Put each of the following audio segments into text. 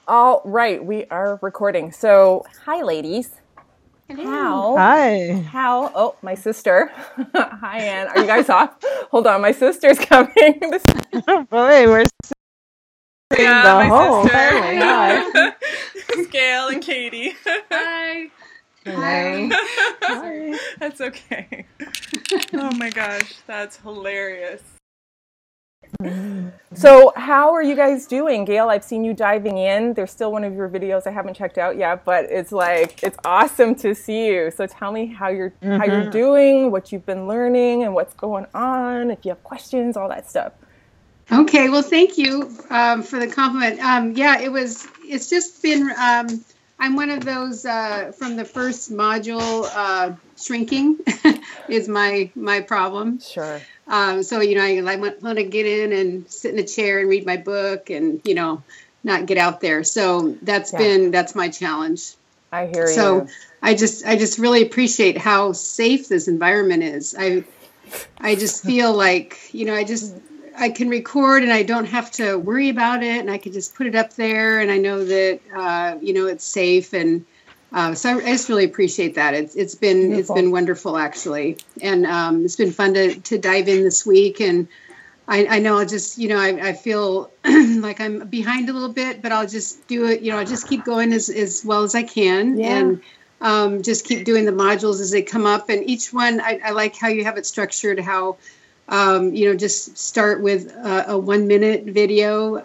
All right, we are recording. So, hi, ladies. Hi. Oh, my sister. Hi, Ann. Are you guys off? Hold on, my sister's coming. Boy, we're seeing the my whole sister. family. Hi. This is Gail and Katie. Hi. Hello. Hi. That's okay. Oh my gosh, that's hilarious. So how are you guys doing? Gail, I've seen you diving in. There's still one of your videos I haven't checked out yet, but it's awesome to see you. So tell me how you're doing, what you've been learning, and what's going on, if you have questions, all that stuff. Okay, well, thank you for the compliment. It's just been, I'm one of those from the first module, shrinking is my problem. Sure. So, I want to get in and sit in a chair and read my book and, not get out there. So that's my challenge. I hear you. So I just really appreciate how safe this environment is. I just feel like, I can record and I don't have to worry about it, and I can just put it up there, and I know that, it's safe. And so I just really appreciate that. It's been wonderful, actually. And it's been fun to dive in this week. And I know I feel like I'm behind a little bit, but I'll just do it. I'll just keep going as well as I can. Yeah. And just keep doing the modules as they come up. And each one, I like how you have it structured, how, just start with a 1-minute video.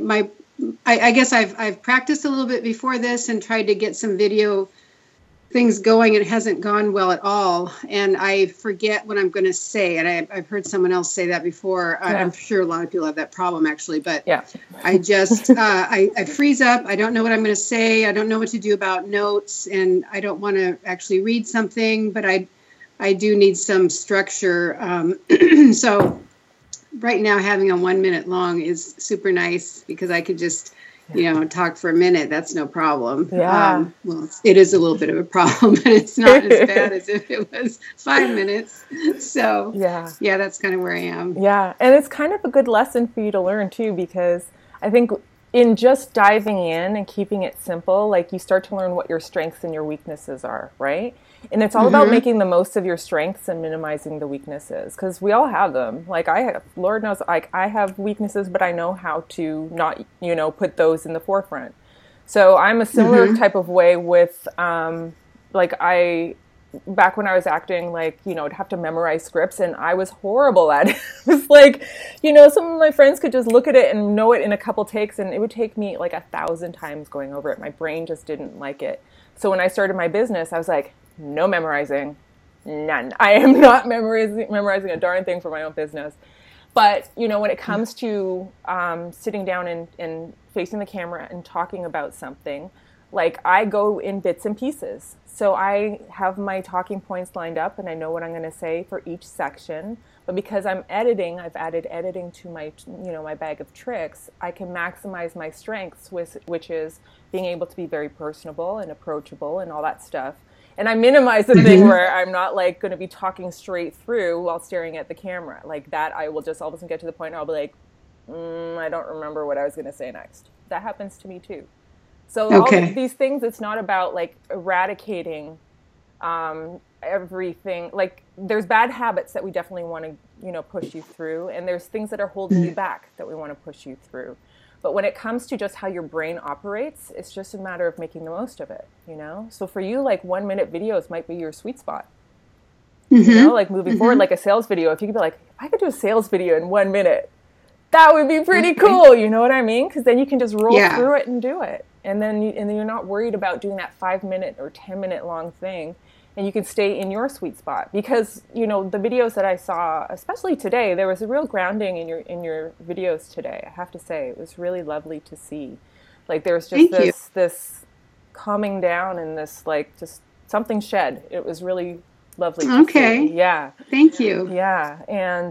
I guess I've practiced a little bit before this and tried to get some video things going, and it hasn't gone well at all. And I forget what I'm going to say. And I've heard someone else say that before. Yeah. I'm sure a lot of people have that problem, actually. But yeah. I just, I freeze up. I don't know what I'm going to say. I don't know what to do about notes. And I don't want to actually read something, but I do need some structure. So right now, having a 1 minute long is super nice, because I could just, talk for a minute. That's no problem. Yeah. Well, it is a little bit of a problem, but it's not as bad as if it was 5 minutes. So yeah, that's kind of where I am. Yeah. And it's kind of a good lesson for you to learn too, because I think in just diving in and keeping it simple, like, you start to learn what your strengths and your weaknesses are, right? And it's all about making the most of your strengths and minimizing the weaknesses, because we all have them. Like, Lord knows, I have weaknesses, but I know how to not, put those in the forefront. So I'm a similar type of way with, back when I was acting, I'd have to memorize scripts, and I was horrible at it. It was like, some of my friends could just look at it and know it in a couple takes, and it would take me like 1,000 times going over it. My brain just didn't like it. So when I started my business, I was like, no memorizing, none. I am not memorizing a darn thing for my own business. But, when it comes to sitting down and facing the camera and talking about something, I go in bits and pieces. So I have my talking points lined up, and I know what I'm going to say for each section. But because I'm editing, I've added editing to my, my bag of tricks. I can maximize my strengths, which is being able to be very personable and approachable and all that stuff. And I minimize the thing where I'm not going to be talking straight through while staring at the camera. Like that, I will just all of a sudden get to the point where I'll be like, I don't remember what I was going to say next. That happens to me too. So all of these things, it's not about eradicating everything. There's bad habits that we definitely want to, push you through. And there's things that are holding you back that we want to push you through. But when it comes to just how your brain operates, it's just a matter of making the most of it, So for you, 1 minute videos might be your sweet spot. Moving forward, like a sales video, if you could be like, if I could do a sales video in 1 minute, that would be pretty cool. You know what I mean? Because then you can just roll through it and do it. And then you're not worried about doing that 5 minute or 10 minute long thing. And you can stay in your sweet spot, because, the videos that I saw, especially today, there was a real grounding in your videos today. I have to say, it was really lovely to see. There was just this calming down and this, just something shed. It was really lovely to see. Yeah. Thank you. Yeah. And,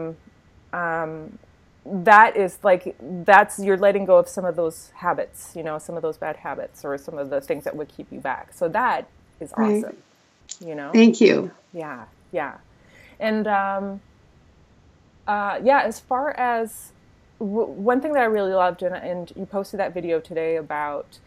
that is you're letting go of some of those habits, some of those bad habits, or some of the things that would keep you back. So that is awesome. Thank you. Yeah. Yeah. And, as far as one thing that I really loved, and you posted that video today about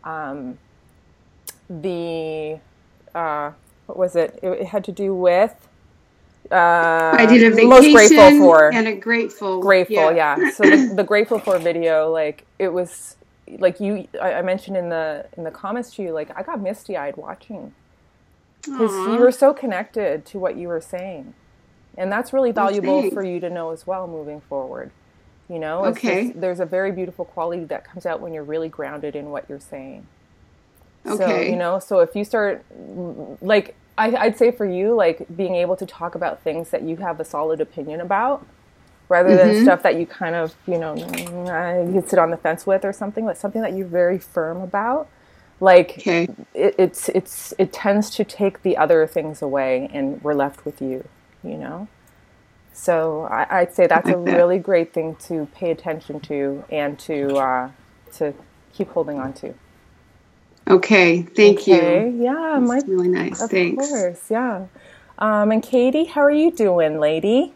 the what was it? It had to do with I did a most grateful vacation for. and a grateful. Grateful, yeah. So the grateful for video, like it was, like I mentioned in the comments to you, like I got misty eyed watching because you were so connected to what you were saying, and that's really valuable for you to know as well moving forward. You know, Okay. There's a very beautiful quality that comes out when you're really grounded in what you're saying. Okay. So, you know, so if you start, like, I'd say for you, like, being able to talk about things that you have a solid opinion about, rather than stuff that you kind of, you know, you could sit on the fence with or something, like something that you're very firm about, like, it tends to take the other things away, and we're left with you, you know? So I'd say that's a really great thing to pay attention to and to keep holding on to. Okay, thank you. Yeah, that's really nice. Thanks. Of course, yeah. And Katie, how are you doing, lady?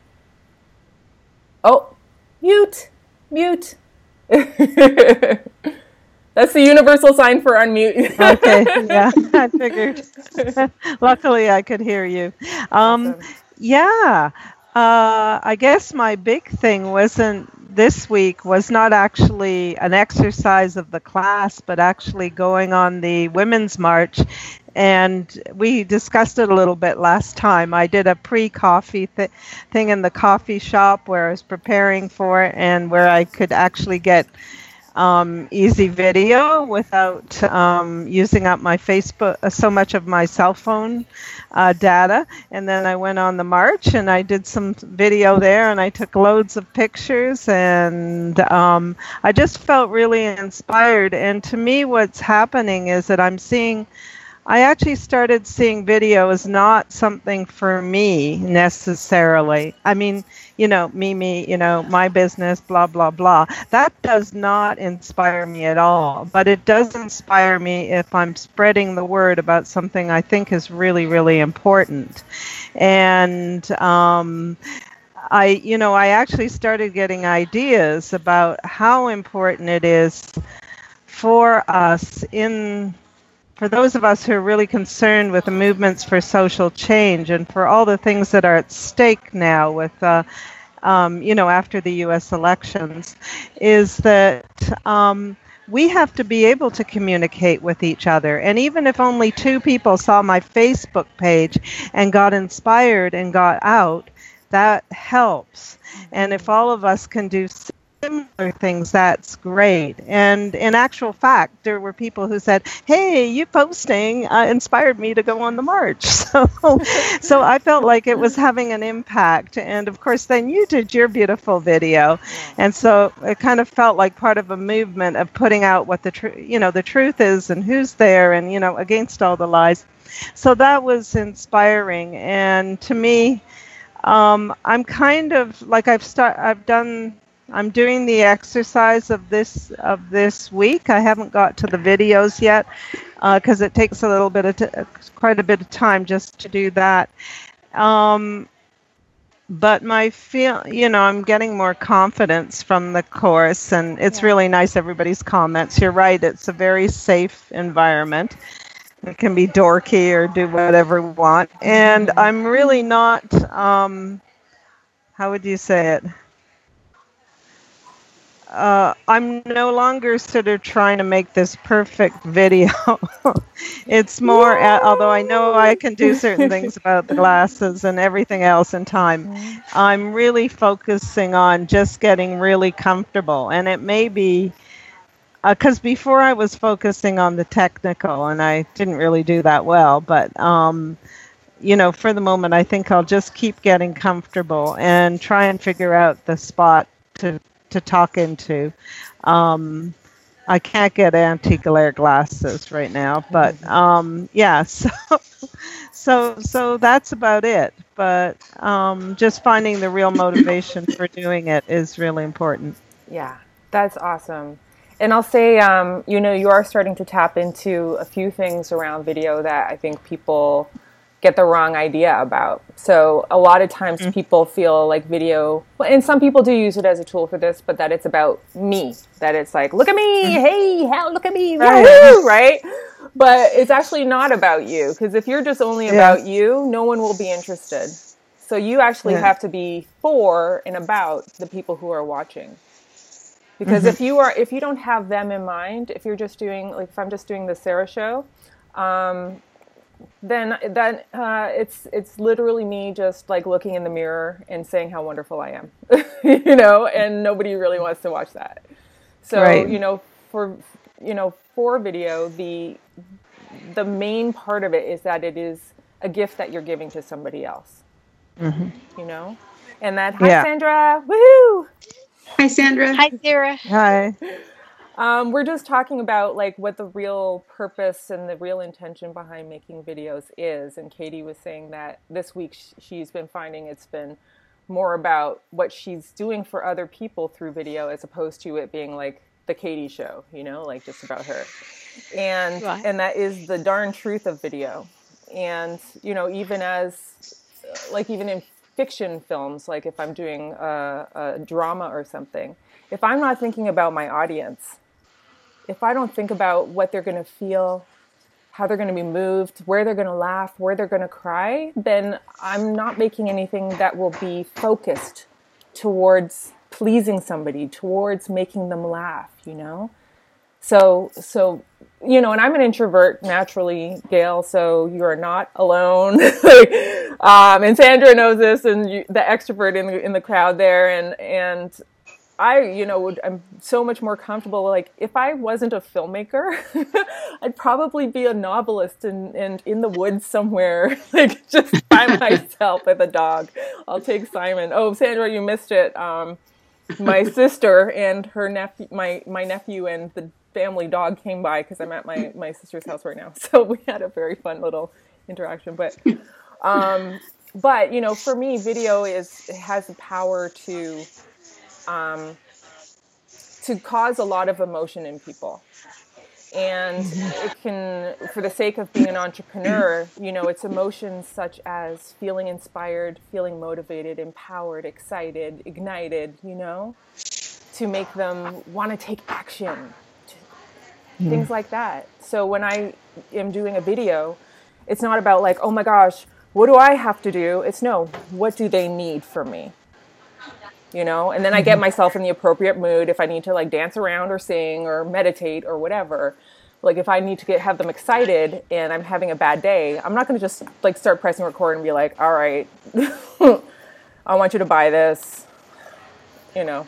Oh, mute. That's the universal sign for unmute. Okay, yeah, I figured. Luckily, I could hear you. Awesome. Yeah, I guess my big thing this week was not actually an exercise of the class, but actually going on the Women's March. And we discussed it a little bit last time. I did a pre-coffee thing in the coffee shop where I was preparing for it, and where I could actually get easy video without using up my Facebook, so much of my cell phone data. And then I went on the march and I did some video there, and I took loads of pictures, and I just felt really inspired. And to me, what's happening is that I actually started seeing video as not something for me necessarily. I mean, you know, me, you know, my business, blah, blah, blah. That does not inspire me at all. But it does inspire me if I'm spreading the word about something I think is really, really important. And I actually started getting ideas about how important it is for us for those of us who are really concerned with the movements for social change and for all the things that are at stake now with, after the U.S. elections, is that we have to be able to communicate with each other. And even if only 2 people saw my Facebook page and got inspired and got out, that helps. And if all of us can do similar things, that's great. And in actual fact, there were people who said, hey, you posting inspired me to go on the march. So I felt like it was having an impact. And of course, then you did your beautiful video. And so it kind of felt like part of a movement of putting out what the truth is and who's there, and, you know, against all the lies. So that was inspiring. And to me, I'm kind of like I'm doing the exercise of this week. I haven't got to the videos yet because it takes quite a bit of time just to do that. But I'm getting more confidence from the course, and it's really nice, everybody's comments. You're right, it's a very safe environment. It can be dorky or do whatever we want. And I'm really not, how would you say it? I'm no longer sort of trying to make this perfect video. It's more, although I know I can do certain things about the glasses and everything else in time, I'm really focusing on just getting really comfortable. And it may be, because before I was focusing on the technical, and I didn't really do that well, but for the moment, I think I'll just keep getting comfortable and try and figure out the spot to talk into. I can't get anti-glare glasses right now, but so that's about it. But just finding the real motivation for doing it is really important. Yeah, that's awesome. And I'll say, you are starting to tap into a few things around video that I think people get the wrong idea about. So a lot of times people feel like video, and some people do use it as a tool for this, but that it's about me, that it's like, look at me, hey, hell, look at me, woo, right? But it's actually not about you, because if you're just only about you, no one will be interested. So you actually have to be for and about the people who are watching. Because if you don't have them in mind, if you're just doing, like if I'm just doing the Sarah show, then it's literally me just like looking in the mirror and saying how wonderful I am, you know, and nobody really wants to watch that. So, for video, the main part of it is that it is a gift that you're giving to somebody else, you know, and that, hi, Sandra, woohoo! Hi, Sandra. Hi, Sarah. Hi. We're just talking about like what the real purpose and the real intention behind making videos is. And Katie was saying that this week she's been finding it's been more about what she's doing for other people through video as opposed to it being like the Katie show, you know, like just about her. And and that is the darn truth of video. And, you know, even in fiction films, like if I'm doing a drama or something, if I'm not thinking about my audience, if I don't think about what they're going to feel, how they're going to be moved, where they're going to laugh, where they're going to cry, then I'm not making anything that will be focused towards pleasing somebody, towards making them laugh, you know? So, you know, and I'm an introvert naturally, Gail, so you are not alone. And Sandra knows this, and the extrovert in the crowd there, and I, you know, I'm so much more comfortable. Like, if I wasn't a filmmaker, I'd probably be a novelist and in the woods somewhere, like just by myself with a dog. I'll take Simon. Oh, Sandra, you missed it. My sister and her nephew, my nephew and the family dog came by because I'm at my sister's house right now. So we had a very fun little interaction. But you know, for me, video has the power to cause a lot of emotion in people. And it can, for the sake of being an entrepreneur, you know, it's emotions such as feeling inspired, feeling motivated, empowered, excited, ignited, you know, to make them want to take action, things like that. So when I am doing a video, it's not about like, oh my gosh, what do I have to do? It's no, what do they need from me? You know, and then I get myself in the appropriate mood if I need to like dance around or sing or meditate or whatever. Like if I need to have them excited and I'm having a bad day, I'm not going to just like start pressing record and be like, all right, I want you to buy this. You know,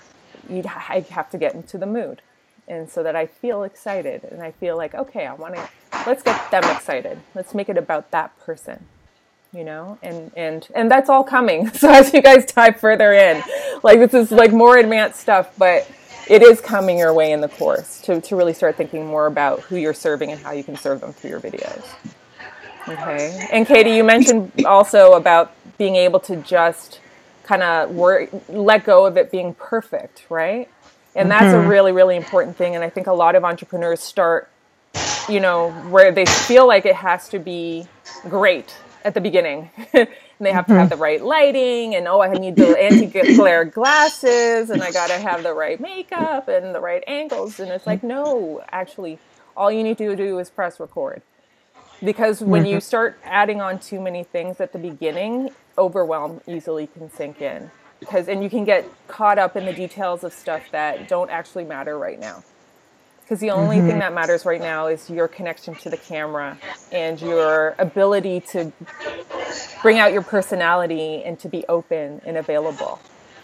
I have to get into the mood. And so that I feel excited and I feel like, okay, let's get them excited. Let's make it about that person. You know, and that's all coming. So as you guys dive further in, like this is like more advanced stuff, but it is coming your way in the course to really start thinking more about who you're serving and how you can serve them through your videos. Okay. And Katie, you mentioned also about being able to just kind of let go of it being perfect, right? And that's a really, really important thing. And I think a lot of entrepreneurs start, you know, where they feel like it has to be great at the beginning. And they have to have the right lighting and, I need the anti-glare glasses and I got to have the right makeup and the right angles. And it's like, no, actually, all you need to do is press record. Because when you start adding on too many things at the beginning, overwhelm easily can sink in. And you can get caught up in the details of stuff that don't actually matter right now. Because the only thing that matters right now is your connection to the camera and your ability to bring out your personality and to be open and available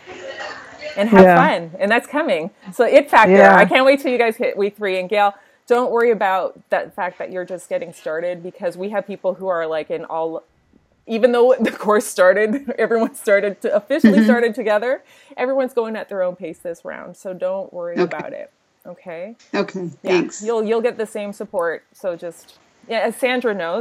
and have fun. And that's coming. So It Factor. I can't wait till you guys hit week 3. And Gail, don't worry about that fact that you're just getting started, because we have people who are like even though the course started, everyone officially started together. Everyone's going at their own pace this round. So don't worry about it. Okay. Okay. Thanks. You'll get the same support. So just as Sandra knows,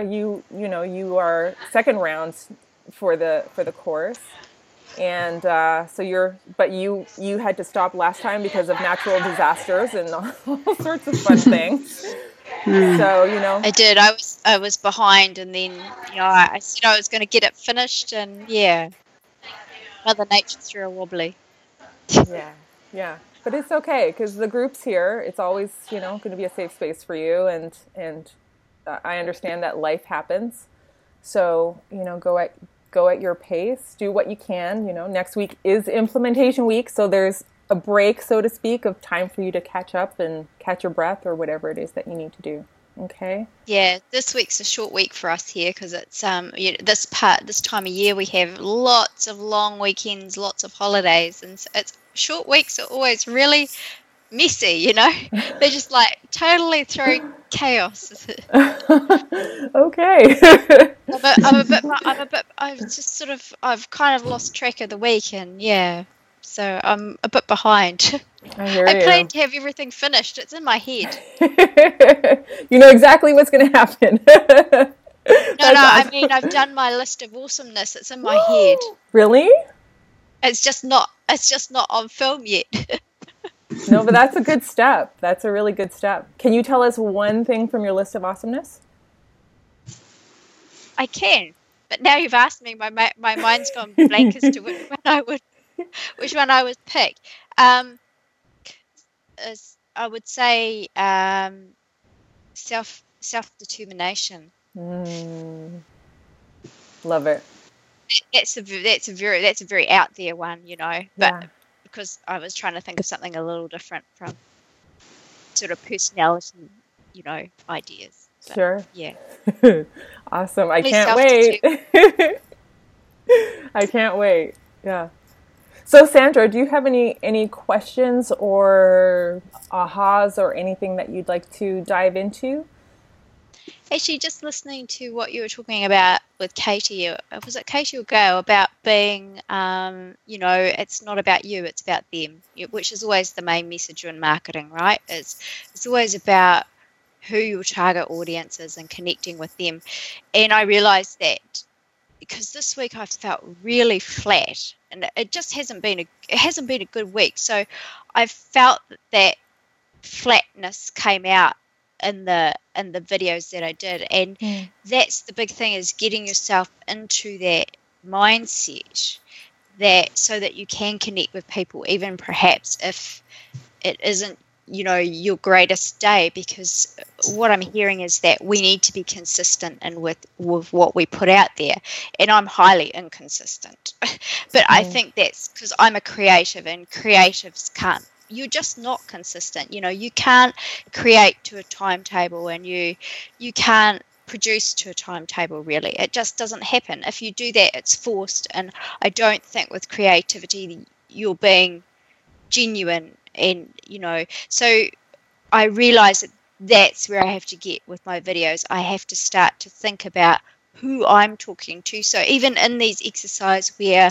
you are second rounds for the course, and so you had to stop last time because of natural disasters and all sorts of fun things. So, you know. I did. I was behind, and then I said I was going to get it finished, and Mother Nature threw a wobbly. Yeah. But it's okay because the group's here. It's always, going to be a safe space for you, and I understand that life happens. So, go at your pace, do what you can. Next week is implementation week, so there's a break, so to speak, of time for you to catch up and catch your breath or whatever it is that you need to do. Okay. Yeah, this week's a short week for us here because it's this time of year we have lots of long weekends, lots of holidays, and so it's short weeks are always really messy. They're just like totally throwing chaos. Okay. I've kind of lost track of the week, and so I'm a bit behind. I planned to have everything finished. It's in my head. You know exactly what's going to happen. No, I mean, I've done my list of awesomeness. It's in my head. Really? It's just not on film yet. No, but that's a good step. That's a really good step. Can you tell us one thing from your list of awesomeness? I can, but now you've asked me, my mind's gone blank as to which one I would pick. I would say self-determination. Love it. That's a very out there one, but because I was trying to think of something a little different from sort of personality, ideas. But, sure. Yeah. Awesome. I can't wait. I can't wait. Yeah. So Sandra, do you have any questions or ahas or anything that you'd like to dive into? Actually, just listening to what you were talking about with Katie, was it Katie or Gail, about being, it's not about you, it's about them, which is always the main message in marketing, right? It's always about who your target audience is and connecting with them. And I realized that because this week I felt really flat, and it just hasn't been a good week. So I felt that flatness came out in the videos that I did, and that's the big thing, is getting yourself into that mindset so that you can connect with people, even perhaps if it isn't your greatest day, because what I'm hearing is that we need to be consistent and with what we put out there, and I'm highly inconsistent. But I think that's because I'm a creative, and creatives can't, you're just not consistent. You can't create to a timetable, and you can't produce to a timetable, really. It just doesn't happen. If you do that, it's forced, and I don't think with creativity you're being genuine. And so I realize that that's where I have to get with my videos. I have to start to think about who I'm talking to. So even in these exercises where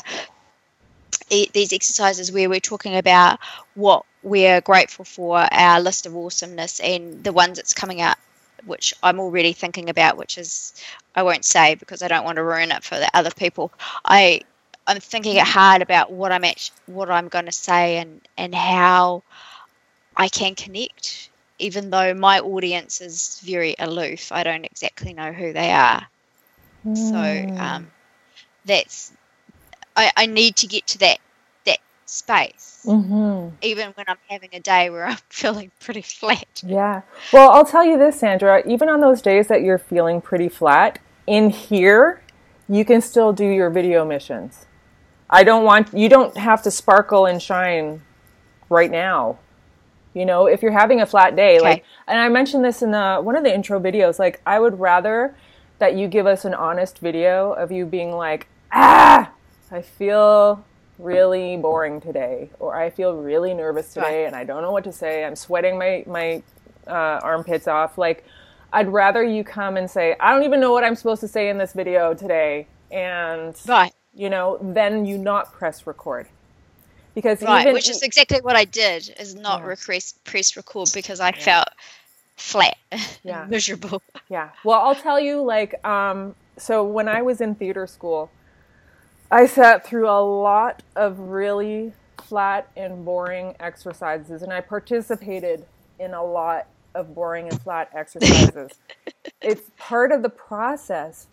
we're talking about what we're grateful for, our list of awesomeness, and the ones that's coming out, which I'm already thinking about, which is, I won't say because I don't want to ruin it for the other people. I'm thinking hard about what I'm going to say and how I can connect, even though my audience is very aloof. I don't exactly know who they are. So that's, I need to get to that space, even when I'm having a day where I'm feeling pretty flat. Yeah. Well, I'll tell you this, Sandra, even on those days that you're feeling pretty flat, in here, you can still do your video missions. You don't have to sparkle and shine right now. If you're having a flat day, okay. And I mentioned this in one of the intro videos, I would rather that you give us an honest video of you being like, I feel really boring today, or I feel really nervous today, and I don't know what to say. I'm sweating my armpits off. I'd rather you come and say, I don't even know what I'm supposed to say in this video today. And then you not press record, because which is exactly what I did, is not press record, because I felt flat, miserable. Yeah. Well, I'll tell you, so when I was in theater school, I sat through a lot of really flat and boring exercises, and I participated in a lot of boring and flat exercises. It's part of the process,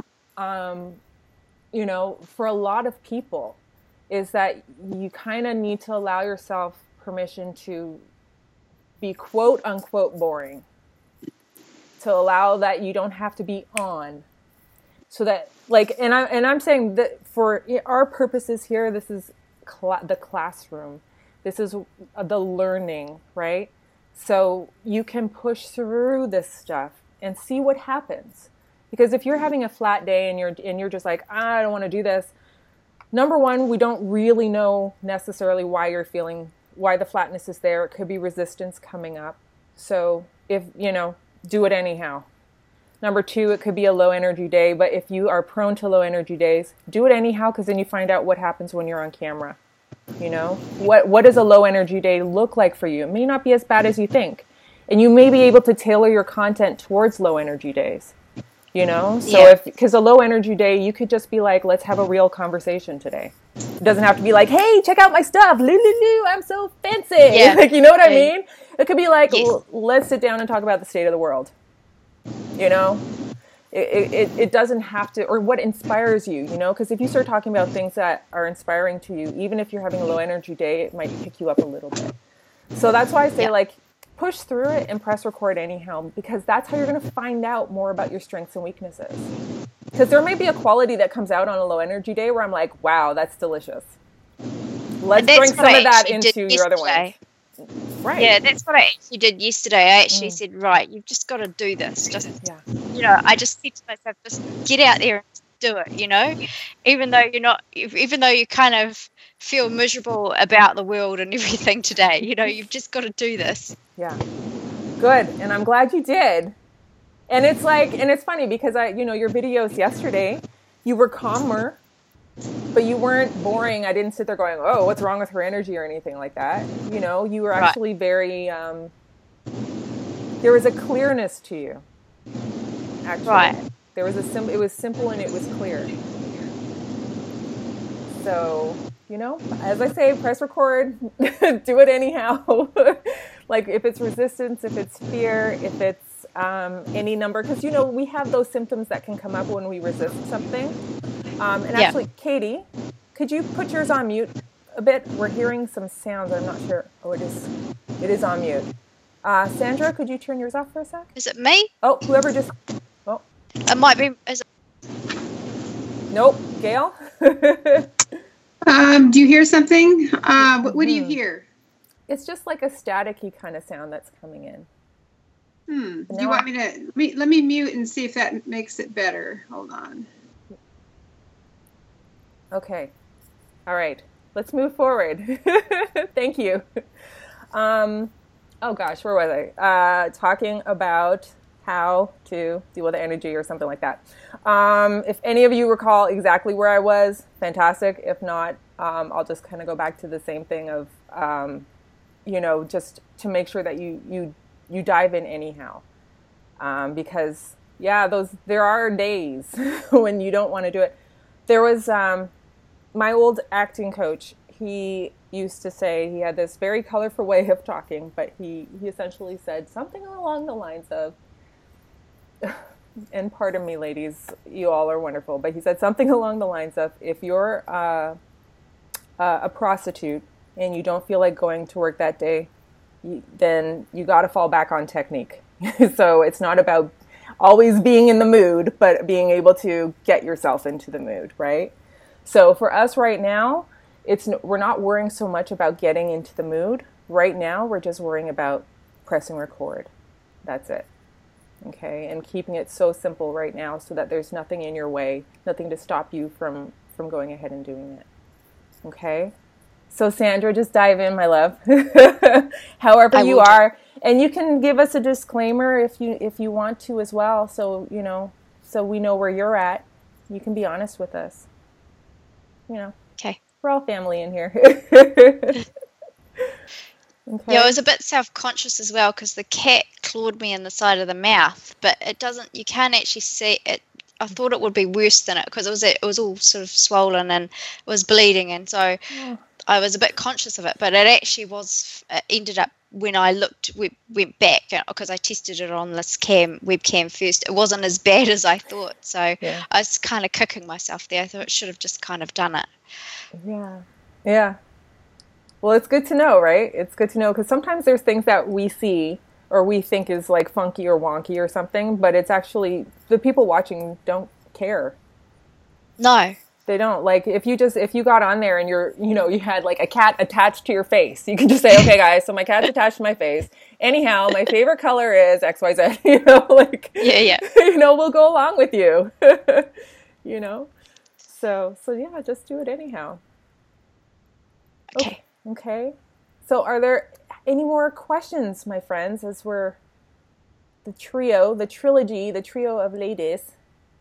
you know, for a lot of people, is that you kind of need to allow yourself permission to be quote unquote boring, to allow that you don't have to be on, so that like, and I'm saying that for our purposes here, this is the classroom, this is the learning, right? So you can push through this stuff and see what happens. Because if you're having a flat day and you're just like, I don't want to do this. Number one, we don't really know necessarily why the flatness is there. It could be resistance coming up. So if, you know, do it anyhow. Number two, it could be a low energy day. But if you are prone to low energy days, do it anyhow, because then you find out what happens when you're on camera. You know, what does a low energy day look like for you? It may not be as bad as you think. And you may be able to tailor your content towards low energy days. You know, so because a low energy day, you could just be like, let's have a real conversation today. It doesn't have to be like, hey, check out my stuff. I'm so fancy. Yeah. Like, you know what I mean? It could be like, let's sit down and talk about the state of the world. You know, it doesn't have to, or what inspires you, you know, because if you start talking about things that are inspiring to you, even if you're having a low energy day, it might pick you up a little bit. So that's why I say like, push through it and press record anyhow, because that's how you're going to find out more about your strengths and weaknesses. Because there may be a quality that comes out on a low energy day where I'm like, wow, that's delicious. Let's bring some of that into your other ones. Right. Yeah, that's what I actually did yesterday. I actually said, right, you've just got to do this. You know, I just said to myself, just get out there and do it, you know, even though you kind of feel miserable about the world and everything today, you know, you've just got to do this. Yeah. Good. And I'm glad you did. And it's like, and it's funny because your videos yesterday, you were calmer, but you weren't boring. I didn't sit there going, oh, what's wrong with her energy or anything like that. You know, you were actually very, there was a clearness to you. Actually. Right. There was it was simple and it was clear. So, you know, as I say, press record, do it anyhow. Like if it's resistance, if it's fear, if it's any number, because, you know, we have those symptoms that can come up when we resist something. Actually, Katie, could you put yours on mute a bit? We're hearing some sounds. I'm not sure. Oh, it is on mute. Sandra, could you turn yours off for a sec? Is it me? Oh, whoever just... Oh. It might be... Nope. Gail? Do you hear something? What do you hear? It's just like a staticky kind of sound that's coming in. Do you want me to... Let me mute and see if that makes it better. Hold on. Okay. All right. Let's move forward. Thank you. Oh gosh, where was I? Talking about how to deal with the energy or something like that. If any of you recall exactly where I was, fantastic. If not, I'll just kind of go back to the same thing of, you know, just to make sure that you dive in anyhow. Because yeah, there are days when you don't want to do it. There was my old acting coach. He used to say, he had this very colorful way of talking, but he essentially said something along the lines of, and pardon me, ladies, you all are wonderful, but he said something along the lines of, if you're a prostitute and you don't feel like going to work that day, then you got to fall back on technique. So it's not about always being in the mood, but being able to get yourself into the mood, right? So for us right now, we're not worrying so much about getting into the mood. Right now, we're just worrying about pressing record. That's it. Okay, and keeping it so simple right now so that there's nothing in your way, nothing to stop you from going ahead and doing it. Okay? So Sandra, just dive in, my love. However you are. And you can give us a disclaimer if you want to as well, so you know, so we know where you're at. You can be honest with us. You know. Okay. We're all family in here. Okay. Yeah, I was a bit self-conscious as well because the cat clawed me in the side of the mouth, but you can't actually see it. I thought it would be worse than it because it was all sort of swollen and it was bleeding, and so I was a bit conscious of it, but it actually ended up when I went back, because I tested it on this webcam first, it wasn't as bad as I thought. So I was kind of kicking myself there. I thought I should have just kind of done it. Yeah. Well, it's good to know, right? It's good to know, because sometimes there's things that we see or we think is like funky or wonky or something, but it's actually the people watching don't care. No. They don't. Like, if you got on there and you had like a cat attached to your face, you can just say, okay, guys, so my cat's attached to my face. Anyhow, my favorite color is XYZ, Yeah. We'll go along with you, So yeah, just do it anyhow. Okay. So are there any more questions, my friends, as we're the trio of ladies?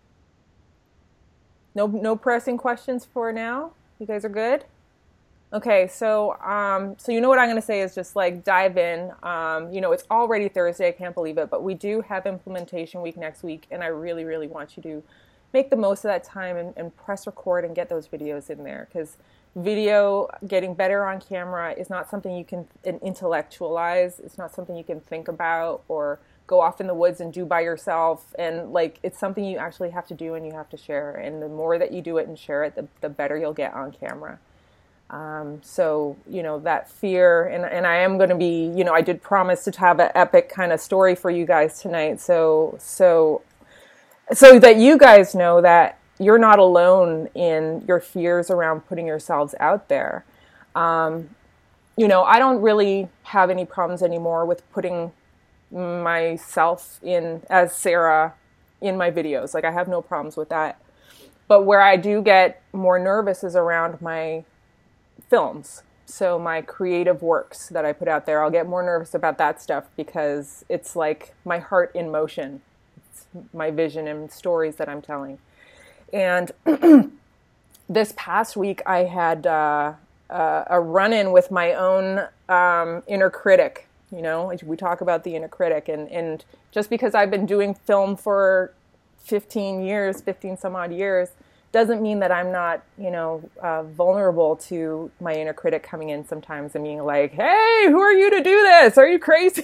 No pressing questions for now? You guys are good? Okay, so you know what I'm going to say is just like dive in. It's already Thursday. I can't believe it, but we do have implementation week next week, and I really, really want you to make the most of that time and press record and get those videos in there, because video, getting better on camera, is not something you can intellectualize. It's not something you can think about or go off in the woods and do by yourself. And like, it's something you actually have to do and you have to share. And the more that you do it and share it, the better you'll get on camera. So, that fear, and I am going to be, I did promise to have an epic kind of story for you guys tonight. So that you guys know that you're not alone in your fears around putting yourselves out there. I don't really have any problems anymore with putting myself in as Sarah in my videos. Like, I have no problems with that. But where I do get more nervous is around my films. So my creative works that I put out there, I'll get more nervous about that stuff because it's like my heart in motion. It's my vision and stories that I'm telling. And this past week I had a run-in with my own inner critic. We talk about the inner critic, and just because I've been doing film for 15 some odd years, doesn't mean that I'm not, vulnerable to my inner critic coming in sometimes and being like, hey, who are you to do this? Are you crazy?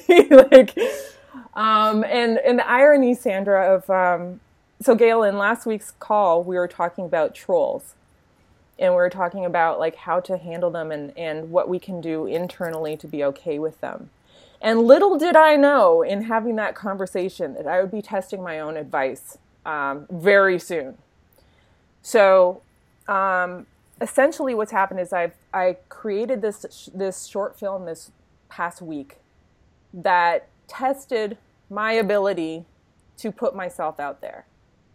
And the irony, Sandra, of, so Gail, in last week's call, we were talking about trolls. And we were talking about like how to handle them and what we can do internally to be okay with them. And little did I know in having that conversation that I would be testing my own advice very soon. So essentially what's happened is I created this short film this past week that tested my ability to put myself out there.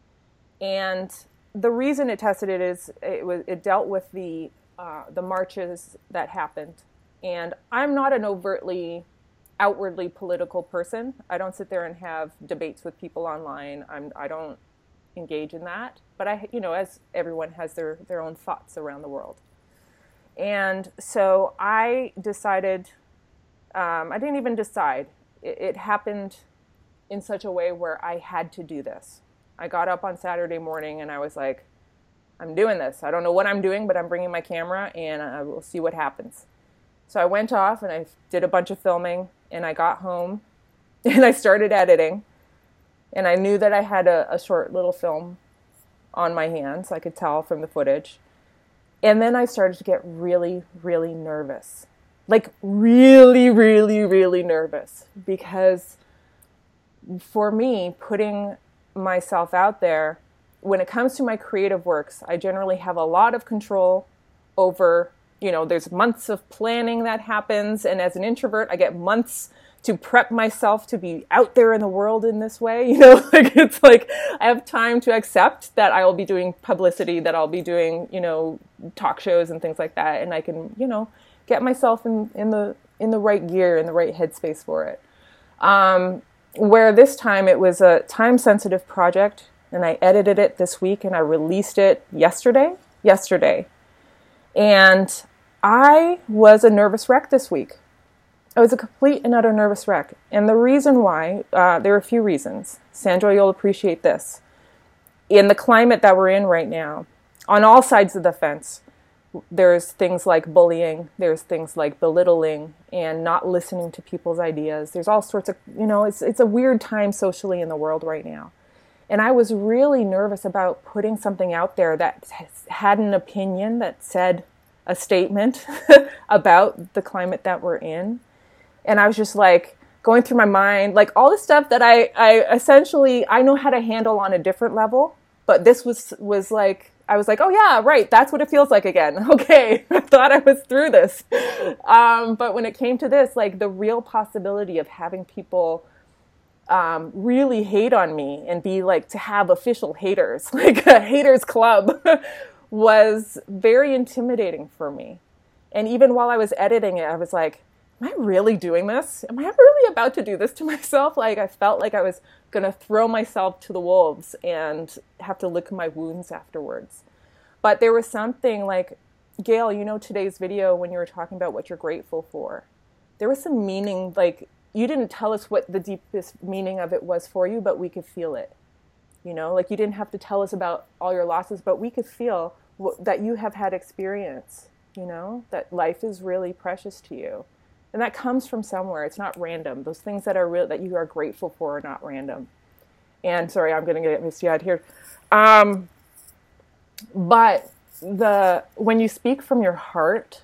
And the reason it tested it is it dealt with the marches that happened. And I'm not an outwardly political person. I don't sit there and have debates with people online. I don't engage in that. But as everyone has their own thoughts around the world. And so I decided, I didn't even decide. It happened in such a way where I had to do this. I got up on Saturday morning and I was like, I'm doing this. I don't know what I'm doing, but I'm bringing my camera and I will see what happens. So I went off and I did a bunch of filming and I got home and I started editing. And I knew that I had a short little film on my hands. I could tell from the footage. And then I started to get really, really nervous. Like really, really, really nervous. Because for me, putting myself out there, when it comes to my creative works, I generally have a lot of control over, there's months of planning that happens. And as an introvert, I get months to prep myself to be out there in the world in this way. It's like I have time to accept that I will be doing publicity, that I'll be doing, talk shows and things like that. And I can, get myself in the right gear, in the right headspace for it. Where this time it was a time-sensitive project, and I edited it this week, and I released it yesterday. And I was a nervous wreck this week. I was a complete and utter nervous wreck. And the reason why, there are a few reasons. Sandra, you'll appreciate this. In the climate that we're in right now, on all sides of the fence, there's things like bullying, there's things like belittling and not listening to people's ideas. There's all sorts of, it's a weird time socially in the world right now. And I was really nervous about putting something out there that had an opinion, that said a statement about the climate that we're in. And I was just like going through my mind, like all the stuff that I essentially, I know how to handle on a different level. But this was like, I was like, oh yeah, right, that's what it feels like again. Okay, I thought I was through this. But when it came to this, like the real possibility of having people really hate on me and be like, to have official haters, like a haters club, was very intimidating for me. And even while I was editing it, I was like, am I really doing this? Am I really about to do this to myself? Like I felt like I was going to throw myself to the wolves and have to lick my wounds afterwards. But there was something like, Gail, today's video when you were talking about what you're grateful for, there was some meaning, like you didn't tell us what the deepest meaning of it was for you, but we could feel it. Like you didn't have to tell us about all your losses, but we could feel that you have had experience, that life is really precious to you. And that comes from somewhere. It's not random. Those things that are real, that you are grateful for, are not random. And sorry, I'm going to get misty-eyed here. But when you speak from your heart,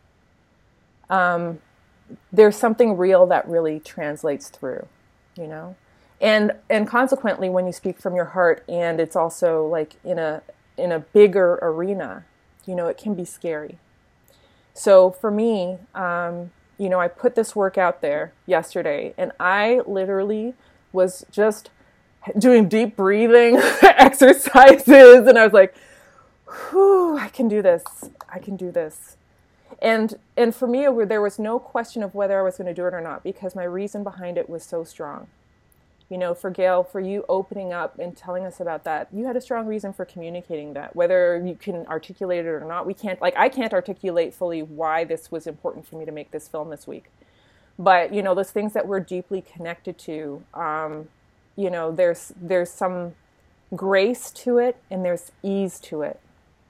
there's something real that really translates through, And consequently, when you speak from your heart, and it's also like in a bigger arena, it can be scary. So for me, I put this work out there yesterday, and I literally was just doing deep breathing exercises, and I was like, whew, I can do this. I can do this. And for me, there was no question of whether I was going to do it or not, because my reason behind it was so strong. For Gail, for you opening up and telling us about that, you had a strong reason for communicating that. Whether you can articulate it or not, I can't articulate fully why this was important for me to make this film this week. But, those things that we're deeply connected to, there's some grace to it and there's ease to it,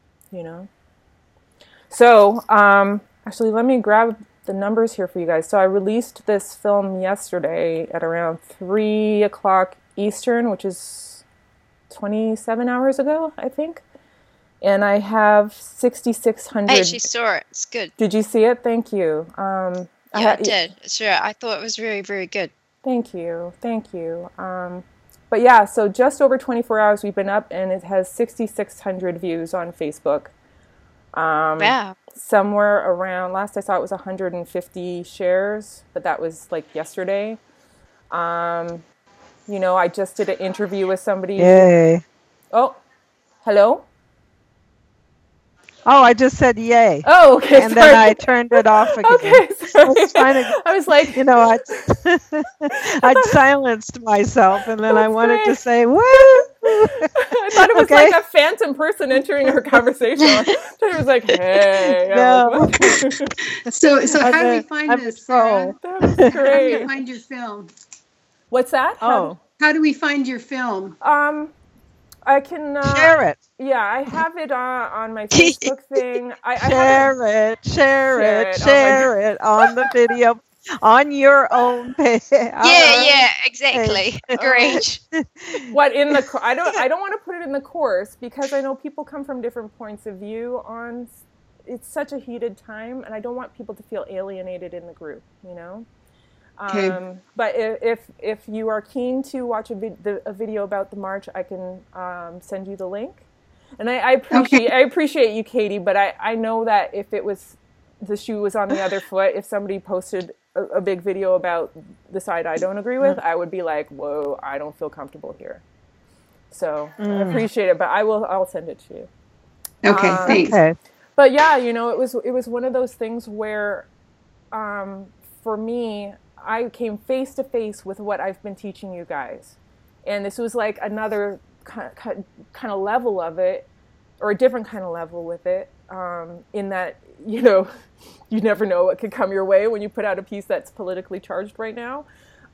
So, actually, let me grab the numbers here for you guys. So I released this film yesterday at around 3 o'clock Eastern, which is 27 hours ago, I think. And I have 6,600. I actually saw it. It's good. Did you see it? Thank you. I did. Sure. I thought it was very, very good. Thank you. Thank you. But yeah, so just over 24 hours we've been up, and it has 6,600 views on Facebook. Wow. Somewhere around, last I saw it was 150 shares, but that was like yesterday. I just did an interview with somebody. Yay. Oh, hello? Oh, I just said yay. Oh, okay. And then I turned it off again. Okay, sorry. I was like, I'd silenced myself, and then I wanted to say, woo! I thought it was like a phantom person entering our conversation. It was like, hey. No. So how do we find this? Sarah? That was How do great. we find your film? What's that? Oh. How do we find your film? I can Share it. Yeah, I have it on my Facebook thing. Share it on the video, on your own page. Yeah, exactly. Great. What in the? I don't want to put it in the course, because I know people come from different points of view on. It's such a heated time, and I don't want people to feel alienated in the group. Okay. But if you are keen to watch a video about the march, I can send you the link. And I appreciate you, Katie, but I know that if it was the shoe was on the other foot, if somebody posted a big video about the side I don't agree with, I would be like, whoa, I don't feel comfortable here. So I appreciate it, but I'll send it to you. Okay, thanks. Okay. But yeah, it was one of those things where, for me, I came face to face with what I've been teaching you guys, and this was like another kind of level of it, or a different kind of level with it, in that you never know what could come your way when you put out a piece that's politically charged right now.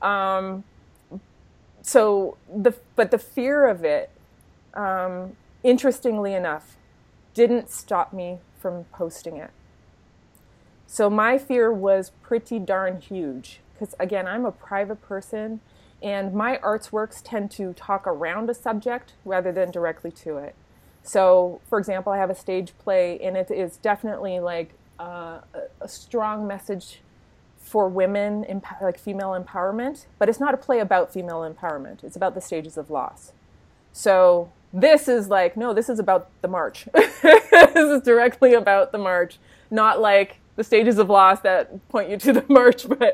So the fear of it, interestingly enough, didn't stop me from posting it. So my fear was pretty darn huge because, again, I'm a private person and my arts works tend to talk around a subject rather than directly to it. So, for example, I have a stage play and it is definitely like a strong message for women, like female empowerment, but it's not a play about female empowerment. It's about the stages of loss. So this is like, no, this is about the march. This is directly about the march, not like the stages of loss that point you to the march. But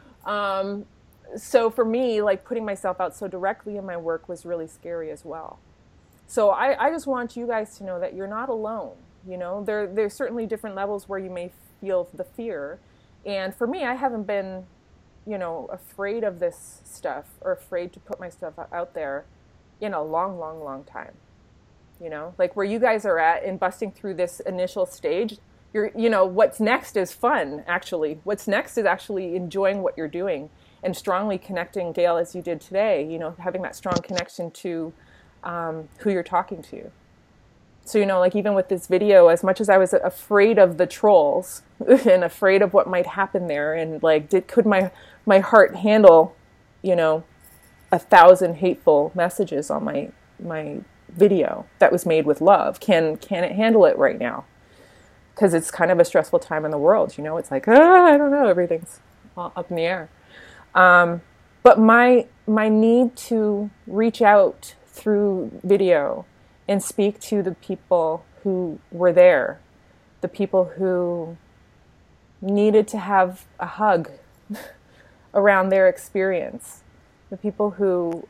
so for me, like putting myself out so directly in my work was really scary as well. So I just want you guys to know that you're not alone. You know, there's certainly different levels where you may feel the fear. And for me, I haven't been, you know, afraid of this stuff or afraid to put my stuff out there in a long, long, long time. You know, like where you guys are at in busting through this initial stage, you know, what's next is fun, actually. What's next is actually enjoying what you're doing and strongly connecting, Gail, as you did today, you know, having that strong connection to who you're talking to. So, you know, like even with this video, as much as I was afraid of the trolls and afraid of what might happen there, and like, could my heart handle, you know, 1,000 hateful messages on my video that was made with love? Can it handle it right now? Because it's kind of a stressful time in the world, you know. It's like, I don't know, everything's all up in the air. But my need to reach out through video and speak to the people who were there, the people who needed to have a hug around their experience, the people who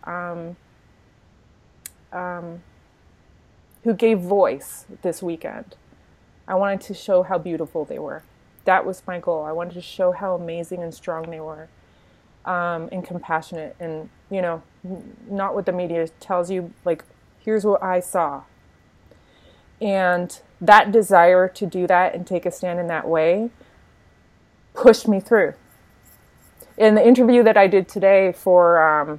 gave voice this weekend. I wanted to show how beautiful they were. That was my goal. I wanted to show how amazing and strong they were, and compassionate, and, you know, not what the media tells you, like, here's what I saw. And that desire to do that and take a stand in that way pushed me through. In the interview that I did today for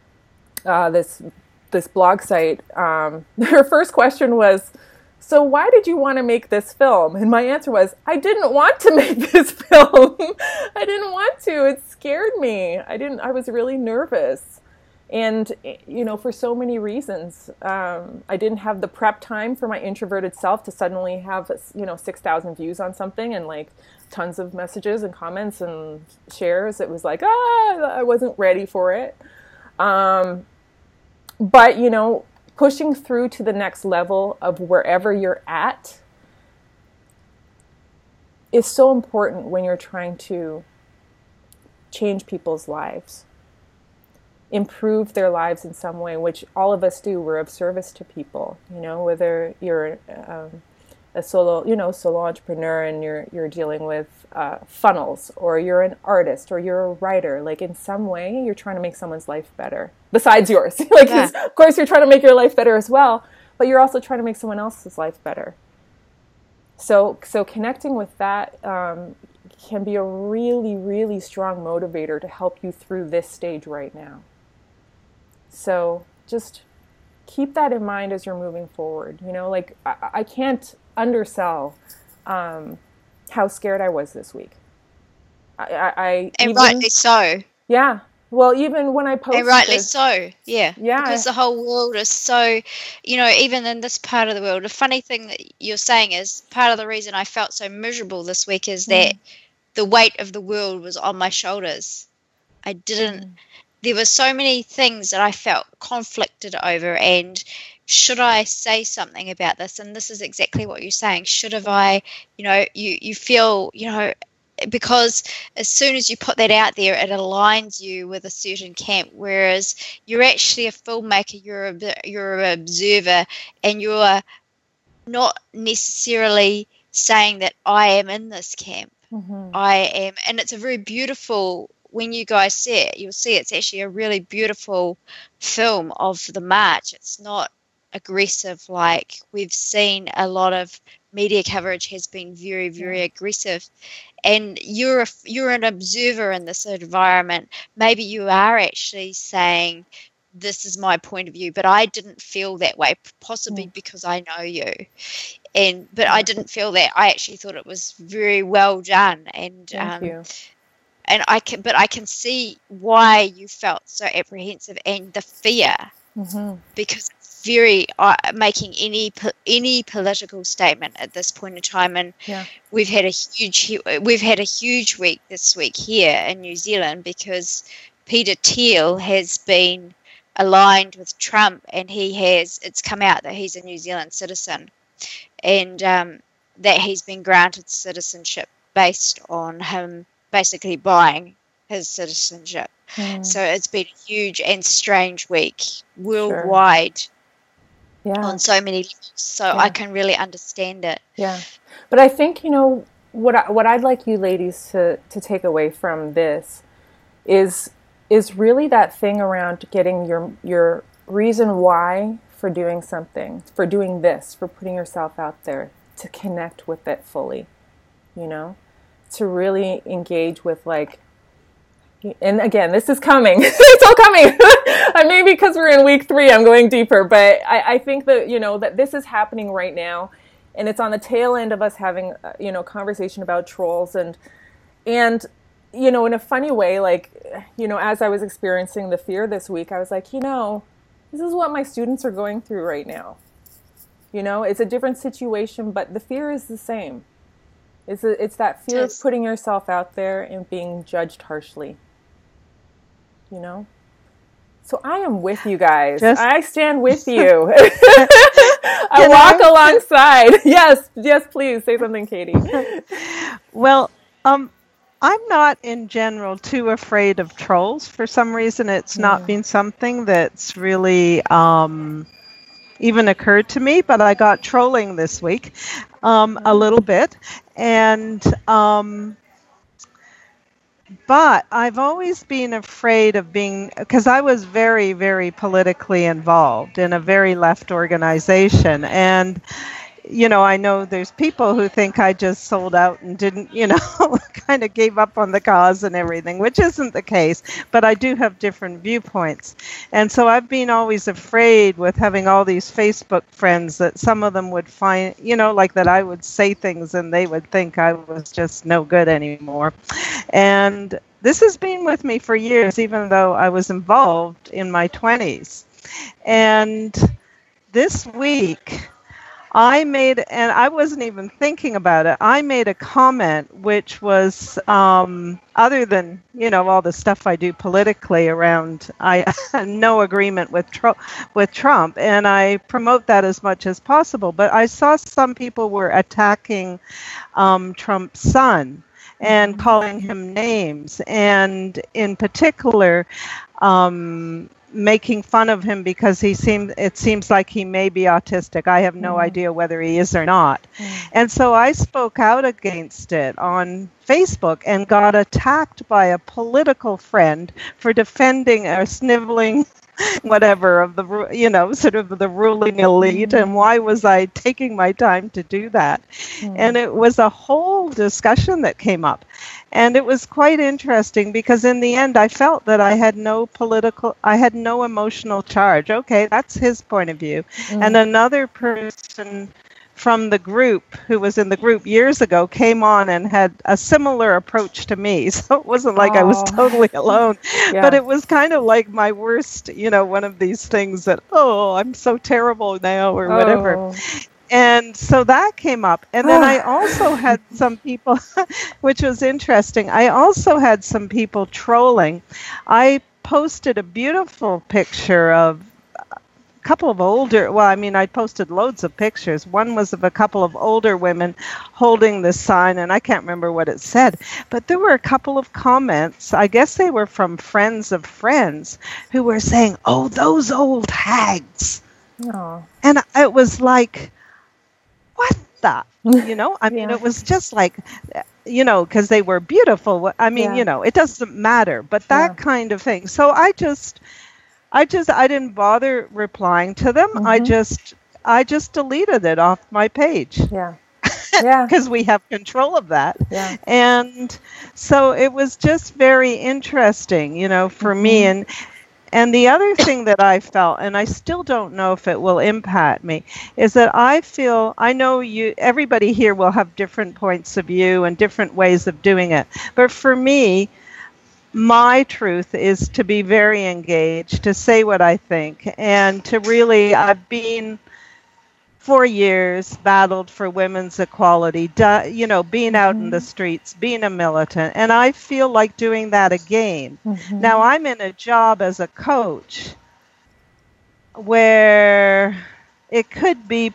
this blog site, her first question was, so why did you want to make this film? And my answer was, I didn't want to make this film. I didn't want to. It scared me. I was really nervous. And, you know, for so many reasons, I didn't have the prep time for my introverted self to suddenly have, you know, 6,000 views on something and like tons of messages and comments and shares. It was like, I wasn't ready for it. But, you know, pushing through to the next level of wherever you're at is so important when you're trying to change people's lives, improve their lives in some way, which all of us do. We're of service to people, you know, whether you're a solo entrepreneur and you're dealing with funnels, or you're an artist, or you're a writer. Like in some way, you're trying to make someone's life better besides yours. Like, yeah. Of course, you're trying to make your life better as well, but you're also trying to make someone else's life better. So connecting with that can be a really, really strong motivator to help you through this stage right now. So just keep that in mind as you're moving forward. You know, like I can't undersell how scared I was this week. And rightly so. Yeah. Well, even when I posted, and rightly so. Yeah. Yeah. Because the whole world is so, you know, even in this part of the world. The funny thing that you're saying is part of the reason I felt so miserable this week is that the weight of the world was on my shoulders. I didn't. There were so many things that I felt conflicted over, and should I say something about this? And this is exactly what you're saying. Should have I, you know, you feel, you know, because as soon as you put that out there, it aligns you with a certain camp, whereas you're actually a filmmaker, you're an observer, and you're not necessarily saying that I am in this camp. I am, and it's a very beautiful, when you guys see it, you'll see it's actually a really beautiful film of the march. It's not aggressive like we've seen. A lot of media coverage has been very, very aggressive, and you're an observer in this environment. Maybe you are actually saying, this is my point of view, but I didn't feel that way, possibly because I know you. But I didn't feel that. I actually thought it was very well done, and Thank you. and I can see why you felt so apprehensive and the fear, because it's very making any political statement at this point in time, and we've had a huge week this week here in New Zealand because Peter Thiel has been aligned with Trump, and it's come out that he's a New Zealand citizen, and that he's been granted citizenship based on him basically buying his citizenship. So it's been a huge and strange week worldwide on so many levels. So I can really understand it. Yeah. But I think, what I'd like you ladies to take away from this is really that thing around getting your reason why for doing something, for doing this, for putting yourself out there, to connect with it fully, to really engage with and again, this is coming. It's all coming. I mean, because we're in week 3, I'm going deeper, but I think that, that this is happening right now, and it's on the tail end of us having, conversation about trolls and, in a funny way, as I was experiencing the fear this week, I was like, this is what my students are going through right now. It's a different situation, but the fear is the same. It's that fear of putting yourself out there and being judged harshly. So I am with you guys. I stand with you. I walk alongside. Yes, please say something, Katie. Well, I'm not in general too afraid of trolls. For some reason, it's not been something that's really even occurred to me, but I got trolling this week a little bit. And but I've always been afraid of because I was very, very politically involved in a very left organization. And, I know there's people who think I just sold out and didn't, kind of gave up on the cause and everything, which isn't the case. But I do have different viewpoints. And so I've been always afraid with having all these Facebook friends that some of them would find, that I would say things and they would think I was just no good anymore. And this has been with me for years, even though I was involved in my 20s. And this week, and I wasn't even thinking about it, I made a comment which was, other than, all the stuff I do politically around, I have no agreement with Trump, and I promote that as much as possible. But I saw some people were attacking Trump's son and calling him names, and in particular, making fun of him because it seems like he may be autistic. I have no idea whether he is or not. And so I spoke out against it on Facebook and got attacked by a political friend for defending or sniveling whatever of the, sort of the ruling elite. And why was I taking my time to do that? And it was a whole discussion that came up. And it was quite interesting because in the end, I felt that I had no emotional charge. Okay, that's his point of view. And another person from the group who was in the group years ago came on and had a similar approach to me. So it wasn't like I was totally alone, but it was kind of like my worst, one of these things that, I'm so terrible now or whatever. And so that came up. And then I also had some people, which was interesting, I also had some people trolling. I posted a beautiful picture of a couple of I posted loads of pictures. One was of a couple of older women holding this sign, and I can't remember what it said. But there were a couple of comments, I guess they were from friends of friends, who were saying, "Oh, those old hags." And it was like, what the, it was just like, because they were beautiful. I mean, it doesn't matter, but that kind of thing. So I didn't bother replying to them. I just deleted it off my page. Because we have control of that. And so it was just very interesting, for me. And the other thing that I felt, and I still don't know if it will impact me, is that I know everybody here will have different points of view and different ways of doing it. But for me, my truth is to be very engaged, to say what I think, and to really, I've been for years battled for women's equality, being out in the streets, being a militant, and I feel like doing that again. Now, I'm in a job as a coach where it could be,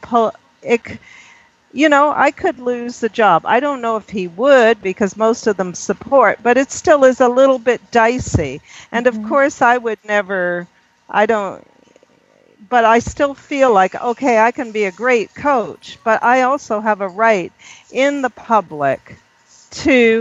I could lose the job. I don't know if he would, because most of them support, but it still is a little bit dicey. And of course, but I still feel like, okay, I can be a great coach, but I also have a right in the public to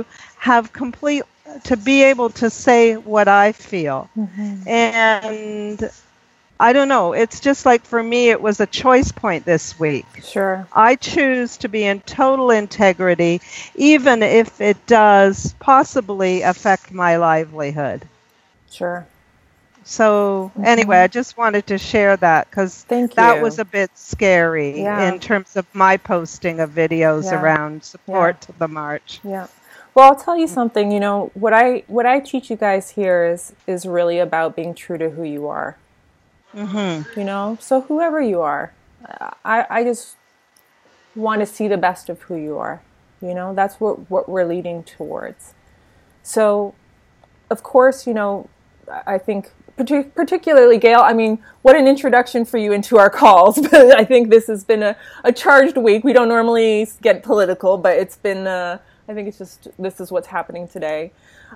be able to say what I feel. And I don't know, it's just like, for me, it was a choice point this week. Sure. I choose to be in total integrity, even if it does possibly affect my livelihood. Sure. So anyway, I just wanted to share that, because that was a bit scary in terms of my posting of videos around support to the march. Yeah. Well, I'll tell you something, what I teach you guys here is really about being true to who you are. So whoever you are, I just want to see the best of who you are. That's what we're leading towards. So, of course, I think particularly Gail, I mean, what an introduction for you into our calls. But I think this has been a charged week. We don't normally get political, but it's been, I think it's just, this is what's happening today.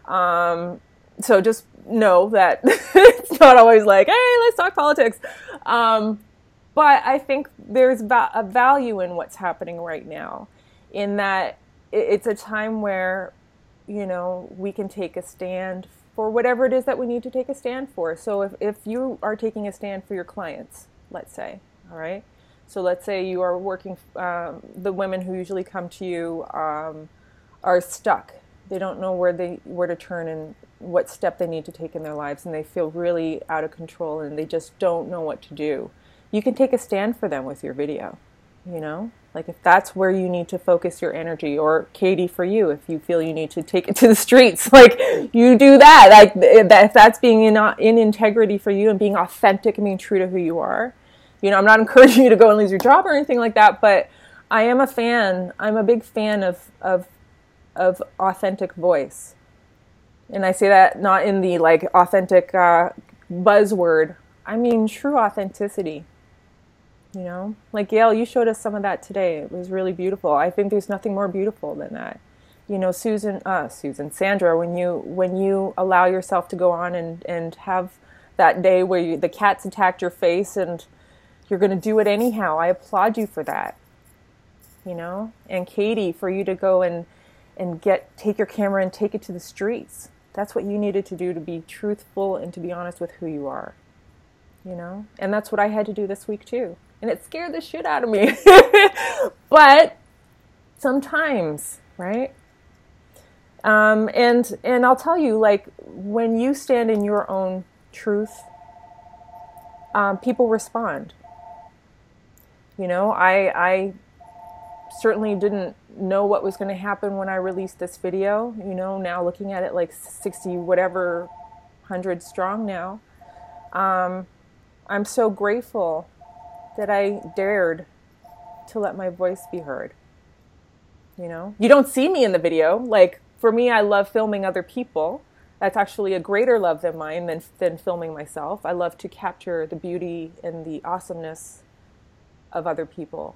So just know that it's not always like, hey, let's talk politics. But I think there's a value in what's happening right now, in that it's a time where, we can take a stand for whatever it is that we need to take a stand for. So if you are taking a stand for your clients, let's say, all right? So let's say you are working, the women who usually come to you are stuck. They don't know where to turn and what step they need to take in their lives, and they feel really out of control and they just don't know what to do. You can take a stand for them with your video, Like if that's where you need to focus your energy, or Katie, for you, if you feel you need to take it to the streets, like you do that. Like if that's being in integrity for you and being authentic and being true to who you are. I'm not encouraging you to go and lose your job or anything like that, but I am a fan. I'm a big fan of authentic voice. And I say that not in the like authentic buzzword. I mean true authenticity. Like Gail, you showed us some of that today. It was really beautiful. I think there's nothing more beautiful than that. Sandra, when you allow yourself to go on and have that day where the cats attacked your face and you're going to do it anyhow, I applaud you for that. And Katie, for you to go and take your camera and take it to the streets. That's what you needed to do, to be truthful and to be honest with who you are. And that's what I had to do this week too. And it scared the shit out of me. But sometimes, right? And I'll tell you, like, when you stand in your own truth, people respond. I certainly didn't know what was going to happen when I released this video. Now looking at it, like 60 whatever hundred strong now. I'm so grateful that I dared to let my voice be heard. You don't see me in the video. Like, for me, I love filming other people. That's actually a greater love than mine than filming myself. I love to capture the beauty and the awesomeness of other people.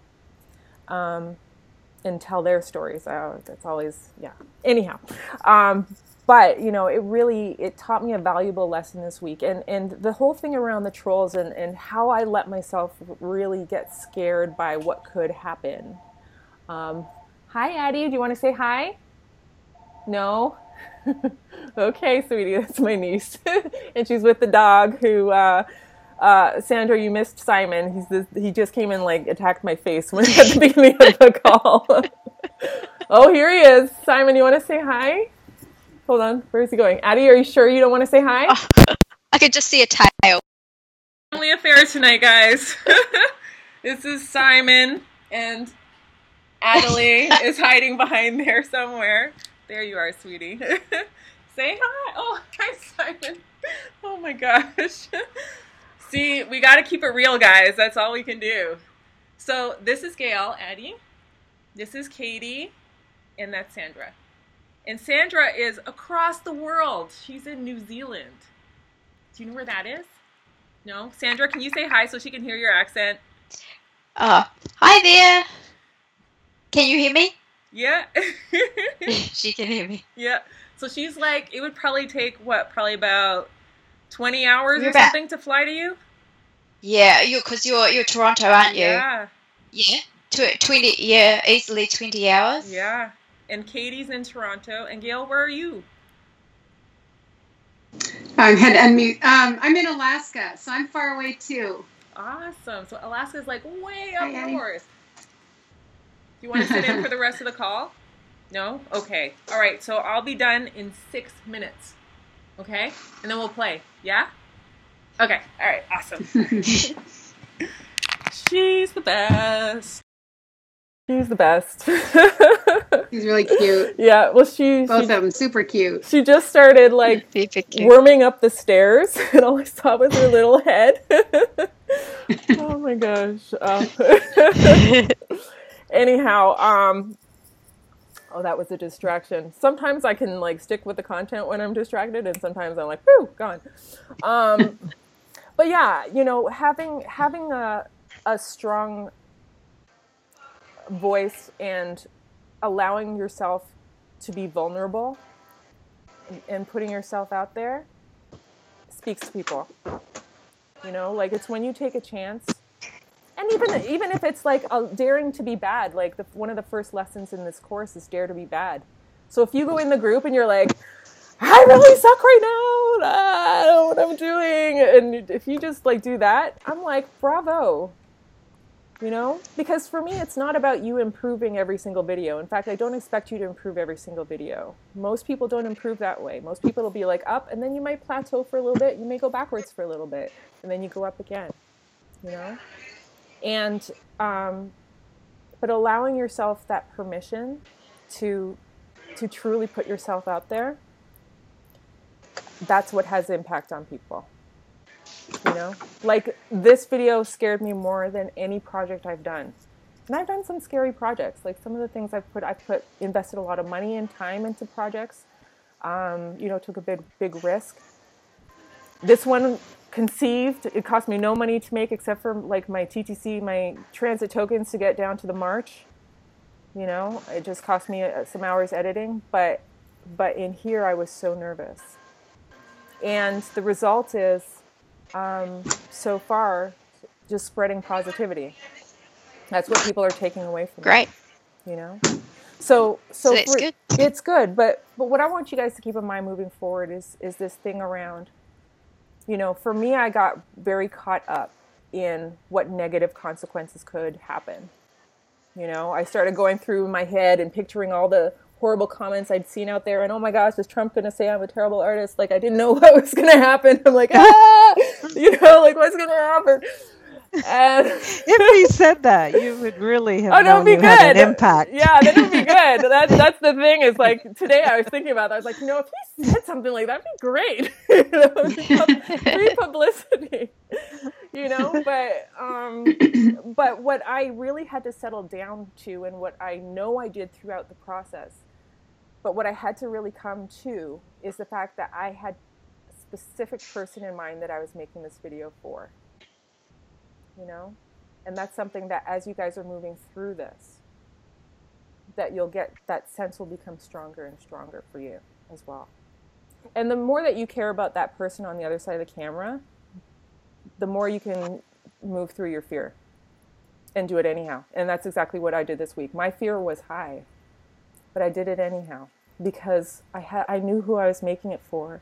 And tell their stories. That's always, Anyhow, but it taught me a valuable lesson this week, and the whole thing around the trolls and how I let myself really get scared by what could happen. Hi, Addie. Do you want to say hi? No. Okay, sweetie. That's my niece, and she's with the dog who. Sandra, you missed Simon. He just came and attacked my face at the beginning of the call. Oh, here he is. Simon, you want to say hi? Hold on. Where is he going? Addie, are you sure you don't want to say hi? I could just see a tail. Family affair tonight, guys. This is Simon, and Adelie is hiding behind there somewhere. There you are, sweetie. Say hi. Oh, hi, Simon. Oh my gosh. See, we got to keep it real, guys. That's all we can do. So this is Gail, Addie. This is Katie, and that's Sandra. And Sandra is across the world. She's in New Zealand. Do you know where that is? No? Sandra, can you say hi so she can hear your accent? Hi there. Can you hear me? Yeah. She can hear me. Yeah. So she's like, it would probably take, probably about 20 hours or something to fly to you? Yeah, because you're Toronto, aren't you? Yeah. Yeah. 20, yeah, easily 20 hours. Yeah. And Katie's in Toronto. And Gail, where are you? I had to unmute. I'm in Alaska, so I'm far away too. Awesome. So Alaska's like way up Hi, north. Do you want to sit in for the rest of the call? No? Okay. All right. So I'll be done in 6 minutes. Okay? And then we'll play. Yeah? Okay. All right. Awesome. She's the best. She's the best. She's really cute. Yeah. Well, Both of them super cute. She just started like worming up the stairs, and all I saw was her little head. Oh my gosh. Anyhow, oh, that was a distraction. Sometimes I can like stick with the content when I'm distracted, and sometimes I'm like, whew, gone. But yeah, you know, having a strong voice and allowing yourself to be vulnerable and putting yourself out there speaks to people. You know, like it's when you take a chance. And even if it's like daring to be bad, like one of the first lessons in this course is dare to be bad. So if you go in the group and you're like, I really suck right now, I don't know what I'm doing, and if you just like do that, I'm like, bravo. You know, because for me, it's not about you improving every single video. In fact, I don't expect you to improve every single video. Most people don't improve that way. Most people will be like up, and then you might plateau for a little bit. You may go backwards for a little bit, and then you go up again, you know? And, but allowing yourself that permission to truly put yourself out there, that's what has impact on people. You know, like this video scared me more than any project I've done. And I've done some scary projects. Like some of the things I've invested a lot of money and time into projects, you know, took a big risk. This one conceived, it cost me no money to make except for like my TTC, my transit tokens to get down to the march. You know, it just cost me some hours editing, but in here I was so nervous. And the result is, so far, just spreading positivity. That's what people are taking away from Great. it. You know? So it's good. It's good, but what I want you guys to keep in mind moving forward is this thing around, you know, for me, I got very caught up in what negative consequences could happen. You know, I started going through my head and picturing all the horrible comments I'd seen out there, and oh my gosh, is Trump going to say I'm a terrible artist? Like, I didn't know what was going to happen. I'm like, you know, like, what's going to happen? And if he said that, you would really have known you had an impact. Yeah, that would be good. That's the thing is, like, today I was thinking about that. I was like, you know, if he said something like that, that'd be great. You know, free publicity. You know, but what I really had to settle down to, and what I know I did throughout the process, but what I had to really come to is the fact that I had a specific person in mind that I was making this video for. You know, and that's something that as you guys are moving through this, that you'll get, that sense will become stronger and stronger for you as well. And the more that you care about that person on the other side of the camera, the more you can move through your fear and do it anyhow. And that's exactly what I did this week. My fear was high, but I did it anyhow because I knew who I was making it for.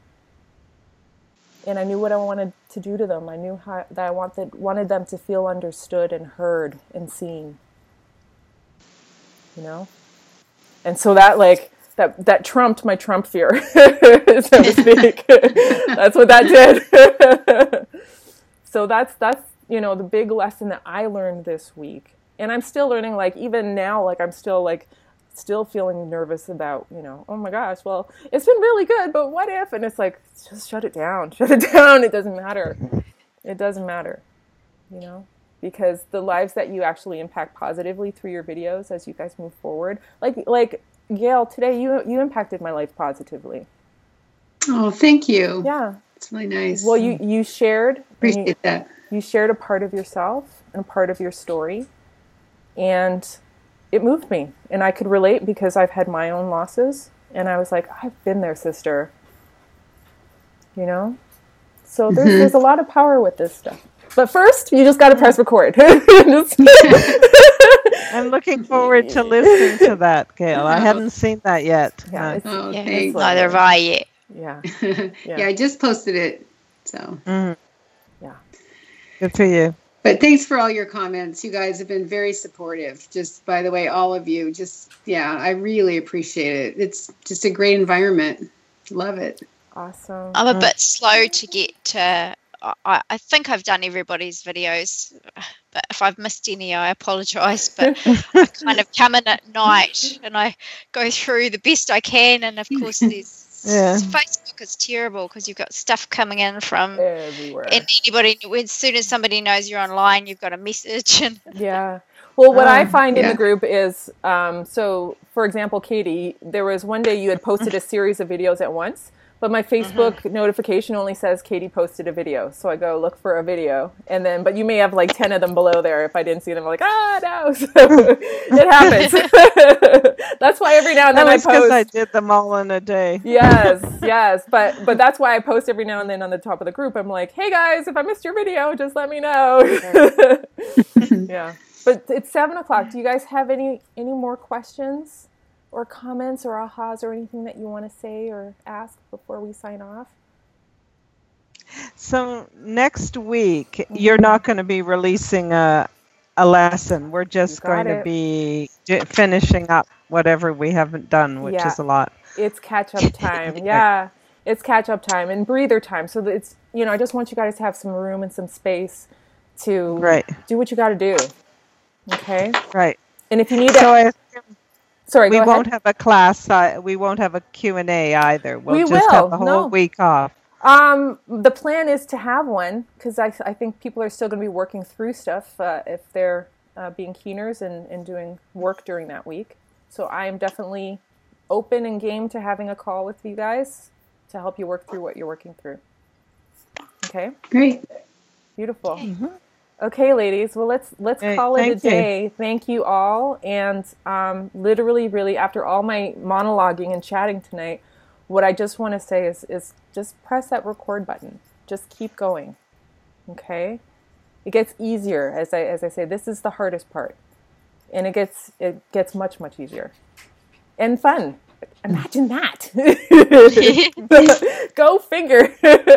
And I knew what I wanted to do to them. I knew that I wanted them to feel understood and heard and seen. You know? And so that, like, that trumped my Trump fear, so to speak. That's what that did. So that's the big lesson that I learned this week. And I'm still learning, like, even now, like, I'm still feeling nervous about, oh my gosh, well, it's been really good, but what if? And it's like, just shut it down. It doesn't matter. It doesn't matter, because the lives that you actually impact positively through your videos as you guys move forward, like Gail, today you impacted my life positively. Oh, thank you. Yeah. It's really nice. Well, you shared. Appreciate that. You shared a part of yourself and a part of your story. And it moved me, and I could relate because I've had my own losses, and I was like, I've been there, sister. So there's a lot of power with this stuff. But first, you just got to press record. I'm looking forward to listening to that, Gail. I haven't seen that yet. Yeah, thanks. Neither have I yet. Yeah. Yeah, I just posted it. So. Yeah. Good for you. But thanks for all your comments. You guys have been very supportive. Just, by the way, all of you. I really appreciate it. It's just a great environment. Love it. Awesome. I'm a bit slow to get to. I think I've done everybody's videos, but if I've missed any, I apologise. But I kind of come in at night and I go through the best I can. And of course, Facebook is terrible because you've got stuff coming in from everywhere. And anybody, as soon as somebody knows you're online, you've got a message. And yeah. Well, what I find in the group is, so for example, Katie, there was one day you had posted a series of videos at once. But my Facebook notification only says Katie posted a video. So I go look for a video. And then, but you may have like 10 of them below there. If I didn't see them, I'm like, no. So it happens. That's why every now and then I post. Because I did them all in a day. Yes. But that's why I post every now and then on the top of the group. I'm like, hey guys, if I missed your video, just let me know. Yeah. But it's 7:00. Do you guys have any more questions? Or comments or ahas or anything that you want to say or ask before we sign off? So next week, you're not going to be releasing a lesson. We're just going to be finishing up whatever we haven't done, which is a lot. It's catch-up time. Yeah, it's catch-up time and breather time. So that it's, I just want you guys to have some room and some space to do what you got to do. Okay? Right. And if you need Sorry, we won't have a class. We won't have a Q&A either. We'll just have the whole week off. The plan is to have one because I think people are still going to be working through stuff if they're being keeners and doing work during that week. So I am definitely open and game to having a call with you guys to help you work through what you're working through. Okay? Great. Beautiful. Okay, ladies. Well, let's call it a day. Thank you all. And literally, really, after all my monologuing and chatting tonight, what I just want to say is just press that record button. Just keep going. Okay? It gets easier as I say. This is the hardest part, and it gets much, much easier and fun. Imagine that. Go figure.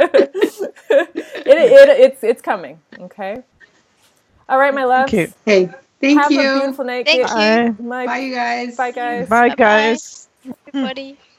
It's coming. Okay. All right, my loves. Thank you. Hey, thank you. Have a beautiful night. Thank you. Bye, you guys. Bye, guys. Bye, guys. Everybody.